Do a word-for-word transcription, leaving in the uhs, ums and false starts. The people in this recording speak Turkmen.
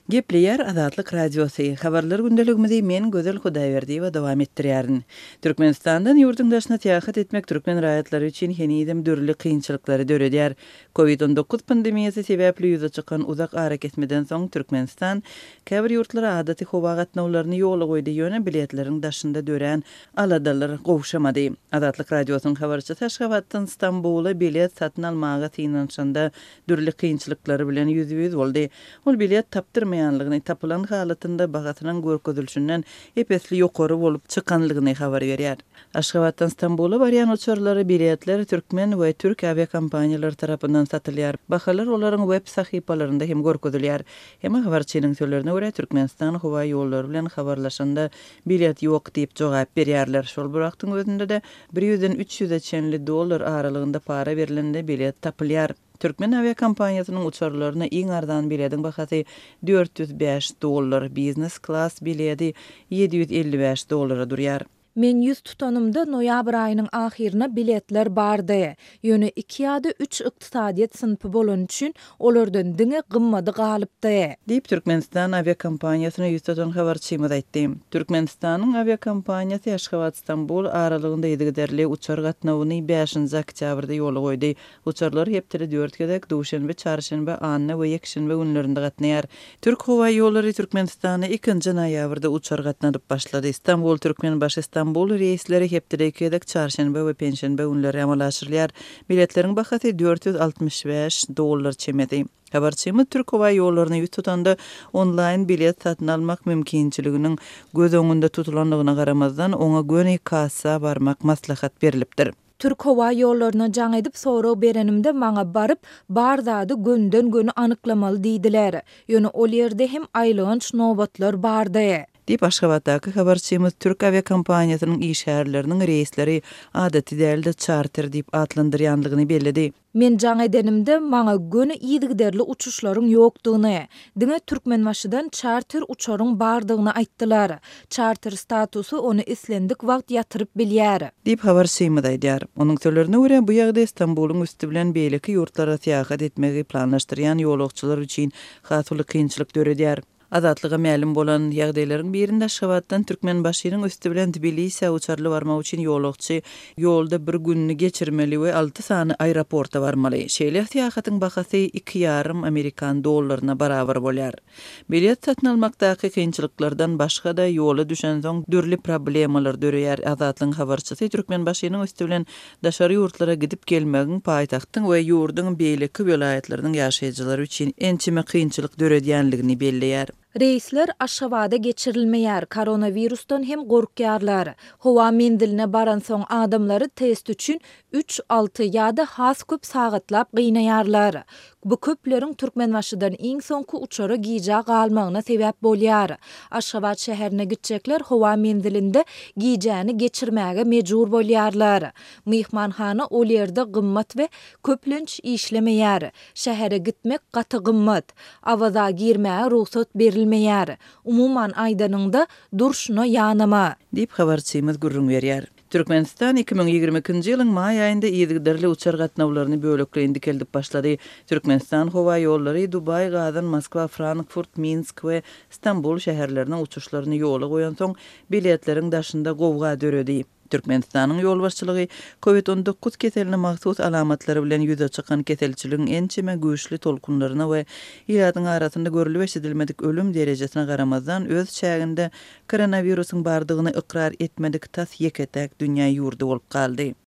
Gepleyer Azatlyk Radiosu. Habarlar gündeligimizi men Gözel Hudaýberdi we dowam etdirýärin. Türkmenistandan ýurdun daşyna täýat etmek türkmen raýatlary üçin henidem dürli kynçylyklary döredýär. covid on dokuz pandemiýasy sebäpli ýüze çykan uzak ara kesmeden soň Türkmenistan käbir ýurtlara adaty howa gatnawlaryny ýola goýdy ýöne biletleriň daşynda dören aladalar gowşamady. Azatlyk Radiosynyň habarçysy Taşgabatdan Stambola bilet satyn almaga tynanşanda dürli kynçylyklary bilen ýüzüýüz boldy. Ol bilet tapdyrmaýanlygyny, tapylan halatynda bagatynyň görkezilişinden epesli ýokary bolup çykanlygyny habar berýär. Aşgabatdan Stambola barýan uçurlary biletler türkmen we türk aviakompaniýalary tarapyndan satylýar. Bahalar olaryň web sahypalarynda hem görkezilýär. Hem habarçynyň sözlerine görä Türkmenistan howa ýollary bilen habarlaşanda bilet ýok diýip jogap berýärler. Şol wagtyň özünde de bir ýüzden üç ýüze çenli dollar aralygynda para berilende bilet tapylýar. Türkmen aviakompaniýasynyň uçurlaryna iň ardan biletiň bahasy dört yüz beş dollar, business class bileti ýedi yüz elli beş dollara durýar. Men yüz tutanımda noýabr aýynyň ahyrına biletler bardy. Ýöne iki ýa-da üç ykdysadiýet sınpy bolan üçin olardan diňe gymmady galypdy. Diýip Türkmenistan aviakompaniýasyna ýüz tutan habarçymyz aýtdy. Türkmenistanyň aviakompaniýasy Aşgabat Stambul aralygynda ýedigiderli uçar gatnawyny beşinji oktýabrda ýola goýdy. Uçarlar hepdiri dört gedek duşanbe, çarşanbe, anna we ýekşenbe günlerinde gatnaýar. Türk howa ýollary Türkmenistana ikinji noýabrda uçar gatnadyp başlady. Istanbul Türkmen baş İstanbul reisleri hepdiri gedek çarşanbe we penşenbe günleri amalaşyrlar. Biletleriň bahasy dört yüz altmış beş dollar çemedi. Habarçymyz Türk howa ýollaryny ýüz tutanda online bilet satyn almak mümkinçiliginiň göz öňünde tutulanlygyna garamazdan oňa göni kassa barmak maslahat berilipdir. Türk howa ýollaryna jaň edip soraw berenimde maňa baryp bar zady gönden göni anyklamaly diýdiler. Ýöne ol ýerde hem aýlanç nobatlar bardy. Diýip Aşgabatdaky habarçymyz Türk aviakompaniýasynyň işgärleriniň reisleri adaty dälde charter diýip atlandyrýanlygyny bellidi. Men jaň edenimde maňa göni ýygyderli uçuşlaryň ýokdugyny, diňe Türkmenbaşydan charter uçaryň bardygyny aýtdylar. Charter statusy ony islendik wagt ýatyryp bilýär. Diýip habarçymyz aýdýar. Onuň sözlerine görä bu ýagdaý Istanbuluň üstü bilen beýleki ýurtlara täýat etmegi planlaşdyrýan ýolagçylar üçin hasly kynçylyk döredýär. Azatlyga ma'lum bolan ýagdaýlaryň birinde Aşgabatdan Türkmenbaşynyň üstü bilen Tbilisi uçarly barmak üçin ýolagçy ýolda bir günni geçirmeli we alty sany aeroporta barmaly. Şeýle täýatyň bahasy iki ýarym Amerikan dollaryna barabar bolýar. Bilet satyn almakdaky kynçylyklardan başga da ýola düşen soň dürli problemalar döreýär. Azatlyň habarçysy Türkmenbaşynyň üstü bilen daşary ýurtlara gidip gelmegiň paýtagtyň we ýurduň beýleki welaýatlarynyň ýaşaýjylary üçin ençime kynçylyk döredýänligini belleýär. Reisler Aşgabatda geçirilmeýär. Koronavirusdan hem gorkýarlar. Howa mendiline baran soň adamlary test üçin üç alty ýa-da has köp sagatlap gynayarlar. Bu köpleriň Türkmenbaşydan iň soňky uçara giýje galmagyna sebäp bolýar. Aşgabat şäherine gitjekler howa mendilinde giýjäni geçirmäge mejbur bolýarlar. Mihmanhana ol ýerde gymmat we köplenç işlemeýär. Şähere gitmek gaty gymmat. Awaza girmäge ruhsat berilmeýär. Umuman aýdanyňda durşuna ýanama. Diýip habarçymyz gurrun berýär. Türkmenistan iki bin ýigirme ikinji ýylyň maý aýynda ýedigiderli uçar gatnawlaryny bölekleýindi keldip başlady. Türkmenistan howa ýollary Dubay, Gazan, Moskwa, Frankfurt, Minsk we Istanbul şäherlerine uçuşlaryny ýola goýan soň biletleriň daşynda gowga döredi. Türkmenistanyň ýol başçylygy covid on dokuz keseline mahsus alamatlary bilen ýüze çykan keselçiligiň ençime güýçli tolkunlaryna we ýadyň arasynda görülip eşidilmedik ölüm derejesine garamazdan öz çäginde koronawirusyň bardygyny ikrar etmedik tas ýeketek dünýä ýurdu bolup galdy.